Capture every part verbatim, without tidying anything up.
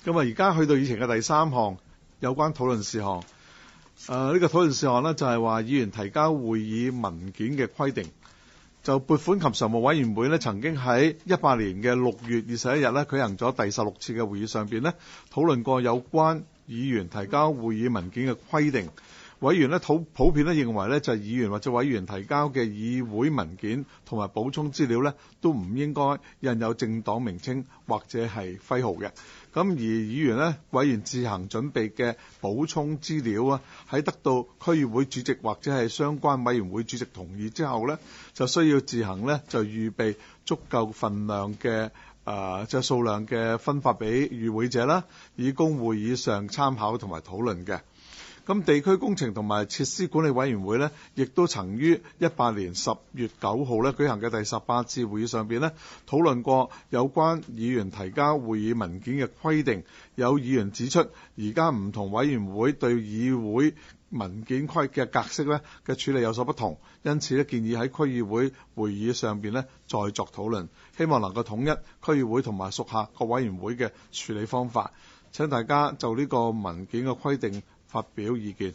咁啊，而家去到議程嘅第三項有關討論事項。誒、呃，呢、這個討論事項呢，就係、是、話議員提交會議文件嘅規定。就撥款及常務委員會呢，曾經喺一八年嘅六月二十一日呢，舉行咗第十六次嘅會議上邊呢，討論過有關議員提交會議文件嘅規定。委員呢普普遍呢認為呢，就係議員或者委員提交嘅議會文件同埋補充資料呢，都唔應該印有政黨名稱或者係徽號嘅。咁而議員呢，委員自行準備嘅補充資料啊，喺得到區議會主席或者係相關委員會主席同意之後呢，就需要自行呢，就預備足夠份量嘅誒即係數量嘅分發俾與會者啦，以供會議上參考同埋討論嘅。咁地區工程同埋設施管理委員會呢，亦都曾於一八年十月九號呢舉行嘅第十八次會議上邊呢，討論過有關議員提交會議文件嘅規定。有議員指出，而家唔同委員會對議會文件規嘅格式呢嘅處理有所不同，因此呢建議喺區議會會議上邊呢再作討論，希望能夠統一區議會同埋屬下各委員會嘅處理方法。請大家就呢個文件嘅規定發表意見。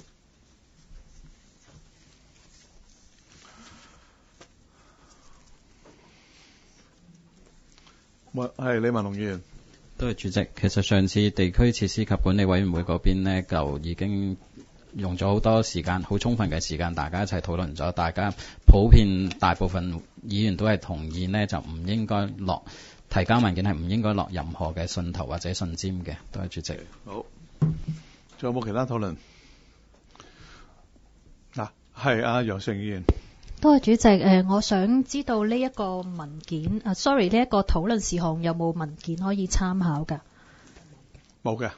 係李文龍議員。 多謝主席。其實上次地區設施及管理委員會嗰邊呢，就已經用咗好多時間，好充分嘅時間，大家一齊討論咗。大家普遍大部分議員都係同意呢，就唔應該落提交文件係唔應該落任何嘅信頭或者信籤嘅。多謝主席。 好，仲有冇其他討論？嗱、啊，係阿楊成議員。 多謝主席。誒、呃，我想知道呢一個文件，啊 sorry 呢一個討論事項有冇文件可以參考㗎？ 冇嘅。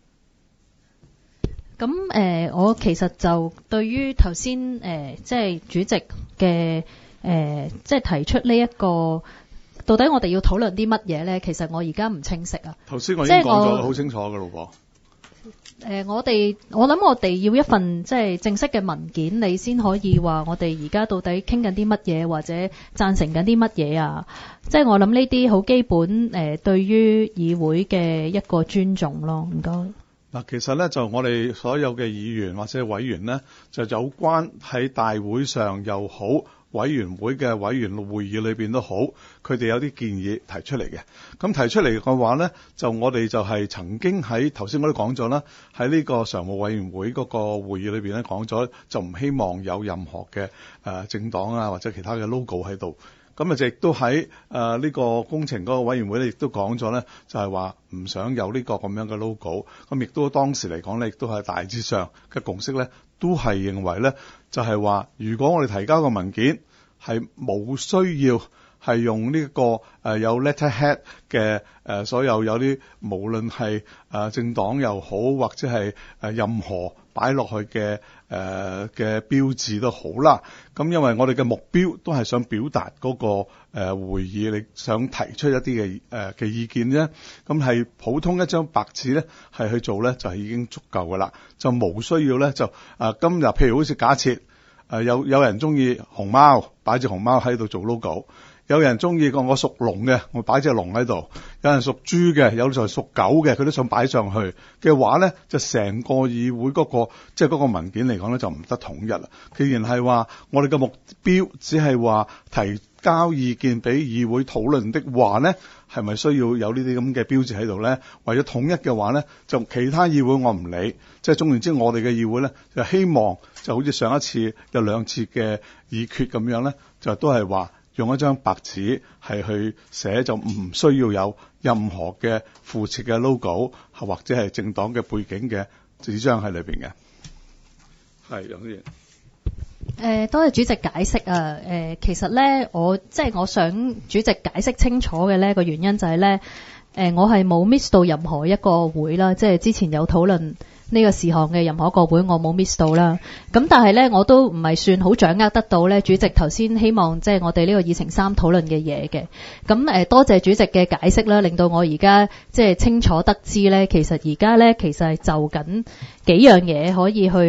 咁誒、呃，我其實就對於頭先誒，即係主席嘅誒，即、呃、係、就是、提出呢、這、一個，到底我哋要討論啲乜嘢咧？其實我而家唔清晰啊。 頭先我已經講咗好清楚嘅咯噃。 誒、呃，我哋我諗我哋要一份即係正式嘅文件，你先可以話我哋而家到底傾緊啲乜嘢，或者贊成緊啲乜嘢啊？即係我諗呢啲好基本誒、呃，對於議會嘅一個尊重咯。唔該。 嗱，其實咧就我哋所有嘅議員或者委員呢，就有關喺大會上又好，委員會嘅委員會議裏邊都好，佢哋有啲建議提出嚟嘅。咁提出嚟嘅話呢，就我哋就係曾經喺頭先我都講咗啦，喺呢個常務委員會嗰個會議裏邊咧講咗，就唔希望有任何嘅誒政黨啊或者其他嘅 logo 喺度。咁啊，亦都喺誒呢個工程嗰個委員會咧，亦都講咗咧，就係話唔想有呢個咁樣嘅 logo。咁亦都當時嚟講咧，亦都係大致上嘅共識咧，都係認為咧，就係話如果我哋提交個文件係冇需要係用呢個誒有 letterhead 嘅誒所有有啲無論係誒政黨又好或者係誒任何擺落去嘅誒嘅標誌都好啦。咁因為我哋嘅目標都係想表達嗰個誒會議你想提出一啲嘅誒嘅意見啫。咁係普通一張白紙咧，係去做咧就係已經足夠噶啦，就冇需要咧就誒今日譬如好似假設誒有有人中意熊貓，擺隻熊貓喺度做 logo。有人中意個我屬龍嘅，我擺隻龍喺度；有人屬豬嘅，有就係屬狗嘅，佢都想擺上去嘅話咧，就成個議會嗰個即係嗰個文件嚟講咧，就唔得統一啦。既然係話我哋嘅目標只係話提交意見俾議會討論的話咧，係咪需要有呢啲咁嘅標誌喺度咧？為咗統一嘅話咧，就其他議會我唔理，即係總言之，我哋嘅議會咧就希望就好似上一次有兩次嘅議決咁樣咧，就都係話。用一張白紙係去寫，就唔需要有任何嘅附設嘅 logo，或者係政黨嘅背景嘅紙張喺裏邊嘅。係楊議員。 誒，多謝主席解釋啊。誒、呃，其實咧，我即係我想主席解釋清楚嘅咧個原因就係咧，誒、呃，我係冇 miss 到任何一個會啦，即係之前有討論呢個事項嘅任何一個會，我冇 miss 到啦。咁但係咧，我都唔係算好掌握得到咧。主席頭先希望即係我哋呢個議程三討論嘅嘢嘅。咁誒，多謝主席嘅解釋啦，令到我而家即係清楚得知咧，其實而家咧其實係就緊幾樣嘢可以去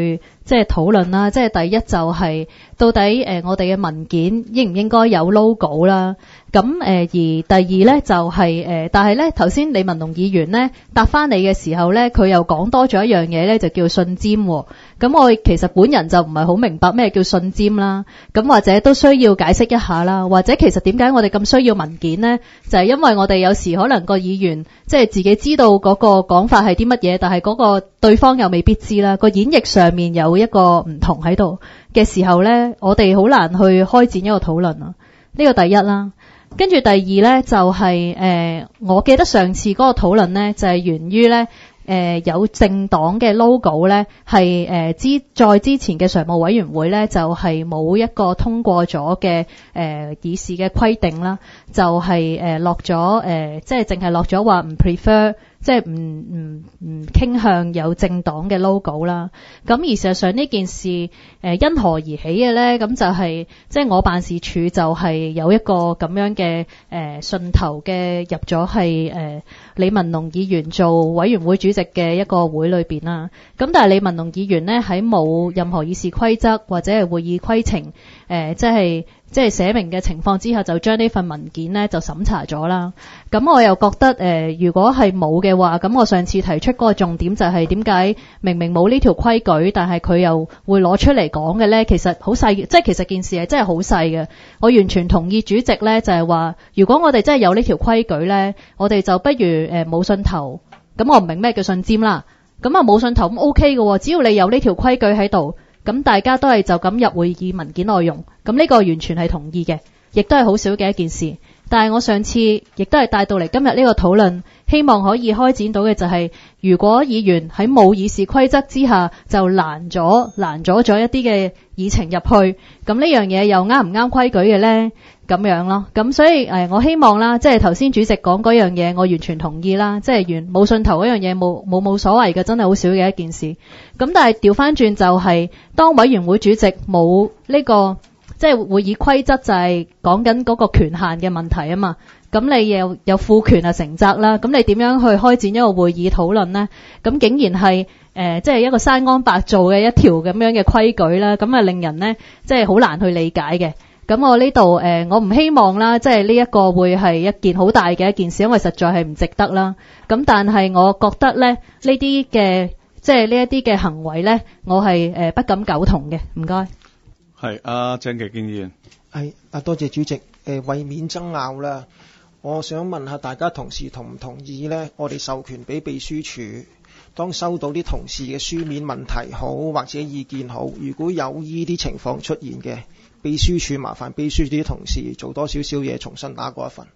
即係討論啦。即係第一就係、是、到底誒、呃、我哋嘅文件應唔應該有 logo 啦？咁誒、呃、而第二咧就係、是、誒、呃，但係咧頭先李文龍議員咧答翻你嘅時候咧，佢又講多咗一樣嘢咧，就叫信箋喎。咁我其實本人就唔係好明白咩叫信箋啦。咁或者都需要解釋一下啦。或者其實點解我哋咁需要文件呢？就係、是、因為我哋有時可能個議員即係自己知道嗰個講法係啲乜嘢，但係嗰個對方又未必知啦。個演繹上面有一個唔同喺度嘅時候咧，我哋好難去開展一個討論啊。呢個第一啦。跟住第二咧就係、是、誒、呃，我記得上次嗰個討論咧就係、是、源於咧誒有政黨嘅 logo 咧係誒之在之前嘅常務委員會咧就係、是、冇一個通過咗嘅誒議事嘅規定啦，就係、是、誒、呃、落咗誒即係淨係落咗話唔 prefer。即係唔唔唔傾向有政黨嘅 logo 啦。咁而事實上呢件事誒、呃、因何而起嘅咧？咁就係、是、即係我辦事處就係有一個咁樣嘅誒、呃、信頭嘅入咗係誒李文龍議員做委員會主席嘅一個會裏邊啦。咁但係李文龍議員咧喺冇任何議事規則或者係會議規程誒、呃、即係即係寫明嘅情況之下，就將呢份文件咧就審查咗啦。咁我又覺得誒、呃，如果係冇嘅話，咁我上次提出嗰個重點就係點解明明冇呢條規矩，但係佢又會攞出嚟講嘅咧？其實好細，即係其實件事係真係好細嘅。我完全同意主席咧，就係話，如果我哋真係有呢條規矩咧，我哋就不如誒冇、呃、信頭。咁我唔明咩叫信箋啦。咁啊冇信頭咁 OK 嘅，只要你有呢條規矩喺度。咁大家都係就咁入會議文件內容，咁呢個完全係同意嘅，亦都係好少嘅一件事。但係我上次亦都係帶到嚟今日呢個討論，希望可以開展到嘅就係、是，如果議員喺冇議事規則之下就攔咗攔咗咗一啲嘅議程入去，咁呢樣嘢又啱唔啱規矩嘅呢？咁樣咯。咁所以誒，我希望啦，即係頭先主席講嗰樣嘢，我完全同意啦。即係原冇信頭嗰樣嘢冇冇冇所謂嘅，真係好少嘅一件事。咁但係調翻轉就係、是，當委員會主席冇呢、這個。即係會議規則就係講緊嗰個權限嘅問題啊嘛，咁你又有賦權啊成責啦，咁你點樣去開展一個會議討論呢？咁竟然係誒即係一個生安白做嘅一條咁樣嘅規矩啦，咁啊令人呢即係好難去理解嘅。咁我呢度誒我唔希望啦，即係呢一個會係一件好大嘅一件事，因為實在係唔值得啦。咁但係我覺得咧呢啲嘅即係呢一啲嘅行為咧，我係誒不敢苟同嘅。唔該。 係阿鄭其健議員， 係啊，多謝主席。誒、呃，為免爭拗啦，我想問下大家同事同唔同意呢？我哋授權俾秘書處，當收到啲同事嘅書面問題好或者意見好，如果有依啲情況出現嘅，秘書處麻煩秘書處啲同事做多少少嘢，重新打過一份，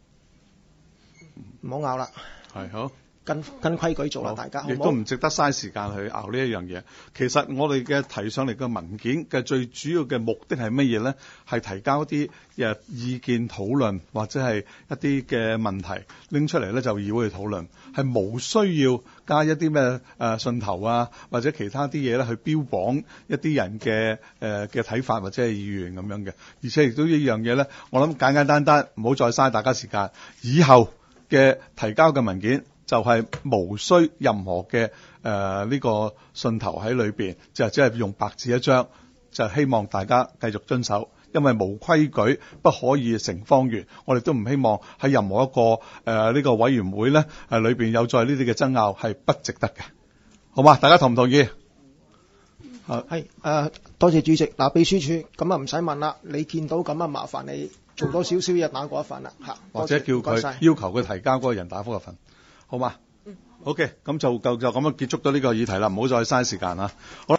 唔好拗啦。 係好。 跟跟規矩做啦，大家好唔好？ 亦都唔值得嘥時間去拗呢一樣嘢。其實我哋嘅提上嚟嘅文件嘅最主要嘅目的係乜嘢咧？係提交一啲誒意見討論或者係一啲嘅問題拎出嚟咧，就議會去討論，係冇需要加一啲咩誒信頭啊或者其他啲嘢咧去標榜一啲人嘅誒嘅睇法或者係意願咁樣嘅。而且亦都呢樣嘢咧，我諗簡簡單單，唔好再嘥大家時間。以後嘅提交嘅文件，就係無需任何嘅誒呢個信頭喺裏邊，就只係用白紙一張，就希望大家繼續遵守，因為無規矩不可以成方圓。我哋都唔希望喺任何一個誒呢、呃這個委員會咧誒裏邊有再呢啲嘅爭拗，係不值得嘅。好嘛，大家同唔同意？係誒、呃，多謝主席。嗱，秘書處咁啊唔使問啦，你見到咁啊麻煩你做多少少嘢打過一份啦嚇， 或者叫佢要求佢提交嗰個人打覆一份。好嘛？嗯，OK，咁就就就咁樣結束咗呢個議題啦，唔好再嘥時間啦。好啦。